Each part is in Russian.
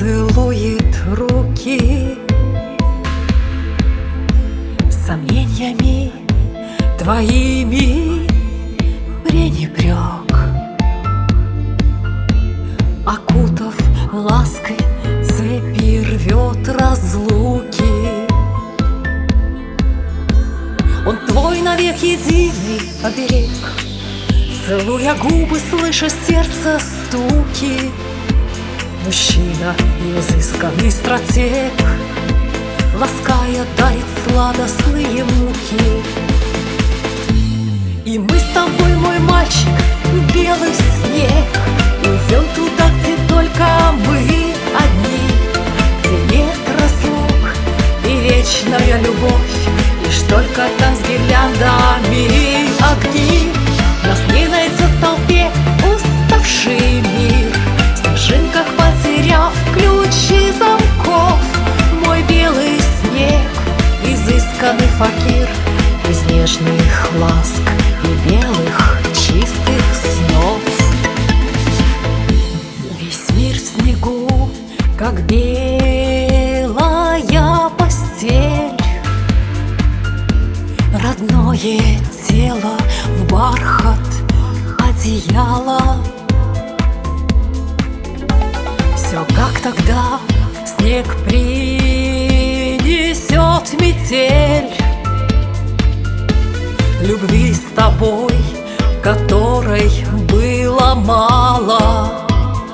целует руки, сомнениями твоими пренебрег, окутав лаской цепи рвет разлуки. Он твой навек единый оберег, целуя губы, слыша сердце стуки. Мужчина изысканный стратег, лаская дарит сладостные муки. И мы с тобой, мой мальчик, белый снег, идем туда, где только мы одни, где нет разлук и вечная любовь, лишь только там с гирляндами огни. Нас не найдет в толпе уставший мир, в снежинках потеряв ключи замков. Мой белый снег, изысканный факир, из нежных ласк и белых чистых снов. Весь мир в снегу, как белая постель, родное тело в бархат одеяла. Все как тогда, снег принесет метель, любви с тобой, которой было мало.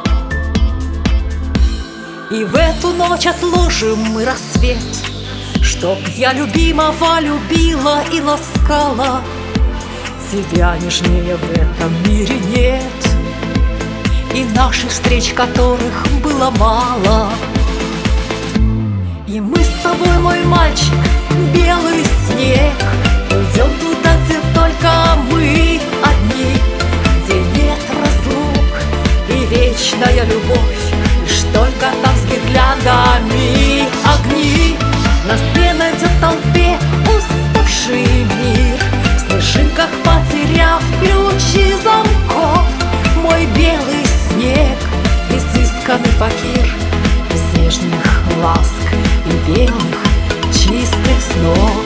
И в эту ночь отложим мы рассвет, чтоб я любимого любила и ласкала. Тебя нежнее в этом мире нет, и наших встреч, которых было мало. И мы с тобой, мой мальчик, белый снег, уйдем туда, где только мы одни, где нет разлук и вечная любовь, лишь только там с гирляндами огни. Нас не найдет в толпе уставший мир, в снежинках потеряв ключи замков. Мой белый снег, изысканный факир, из нежных ласк и белых чистых снов.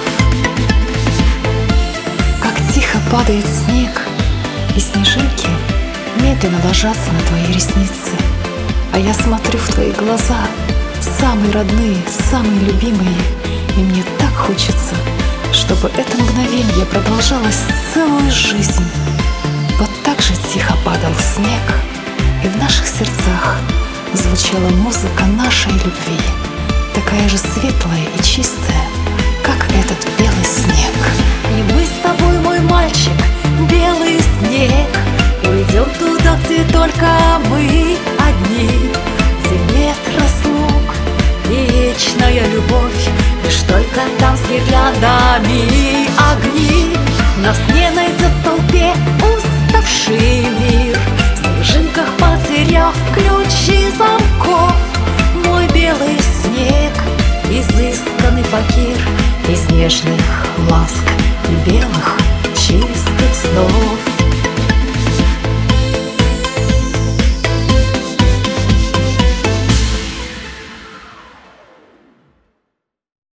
Как тихо падает снег, и снежинки медленно ложатся на твои ресницы, а я смотрю в твои глаза, самые родные, самые любимые, и мне так хочется, чтобы это мгновенье продолжалось целую жизнь. Вот так же тихо падал снег, и в наших сердцах звучала музыка нашей любви, такая же светлая и чистая, как этот белый снег. И мы с тобой, мой мальчик, белый снег, уйдем туда, где только мы одни, где нет разлук и вечная любовь, лишь только там с гирляндами огни. Нас не найдет в толпе уставший мир, в снежинках потеряв ключи замков. Мой белый снег, изысканный факир, из нежных ласк и белых